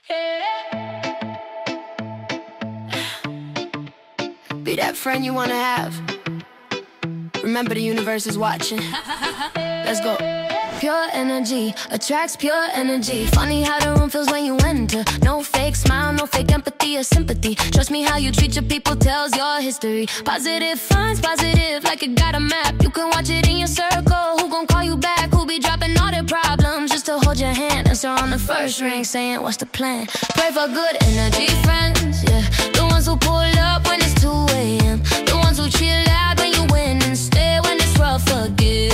Be that friend you wanna have. Remember the universe is watching. Let's go. Pure energy attracts pure energy. Funny how the room feels when you enter. No fake smile, no fake empathy or sympathy. Trust me, how you treat your people tells your history. Positive finds positive, like it got a map. You can watch it in your circle. Who gon' call you back? Who be dropping all their problems just to hold your hand? Answer on the first ring, saying what's the plan? Pray for good energy friends, yeah. The ones who pull up when it's 2 a.m. The ones who chill out when you win and stay when it's rough again.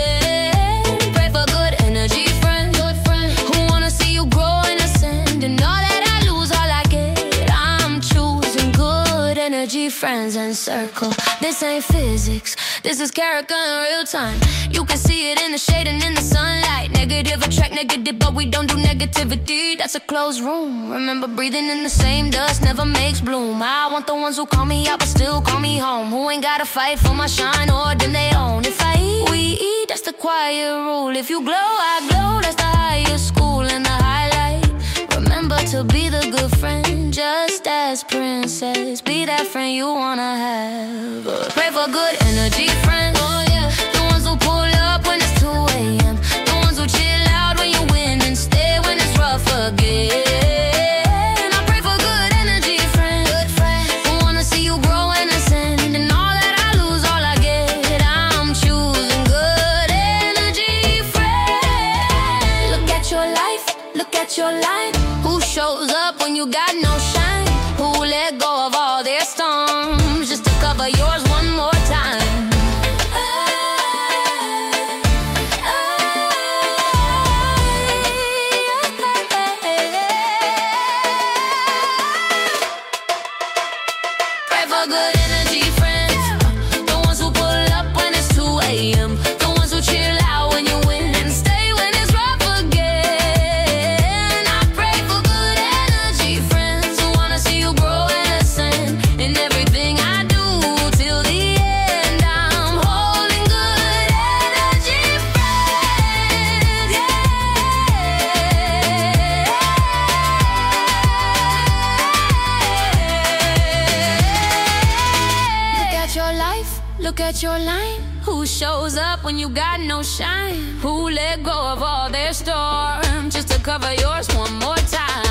Friends and circle. This ain't physics, this is character in real time. You can see it in the shade and in the sunlight. Negative attract negative, but we don't do negativity. That's a closed room. Remember, breathing in the same dust never makes bloom. I want the ones who call me out but still call me home. Who ain't gotta fight for my shine or them they own. If I eat, we eat, that's the quiet rule. If you glow, I glow, that's the highest school and the highlight. Remember to be the good friend, just as princess. Be that friend you wanna have. Pray for good energy friends, oh yeah. The ones who pull up when it's 2 a.m. The ones who chill out when you win and stay when it's rough again. I pray for good energy friends, who wanna see you grow and ascend. And all that I lose, all I get, I'm choosing good energy friends. Look at your life, look at your life. Who shows up when you got no shine? Who let go of all their storms just to cover yours one more time? Pray for good energy friends, the ones who pull up when it's 2 a.m. The ones who chill out when you win and stay when it's rough again. I pray for good energy friends who wanna see you grow and ascend. In everything I do till the end, I'm holding good energy friends, yeah. Look at your life, look at your line. Who shows up when you got no shine? Who let go of all their storms just to cover yours one more time?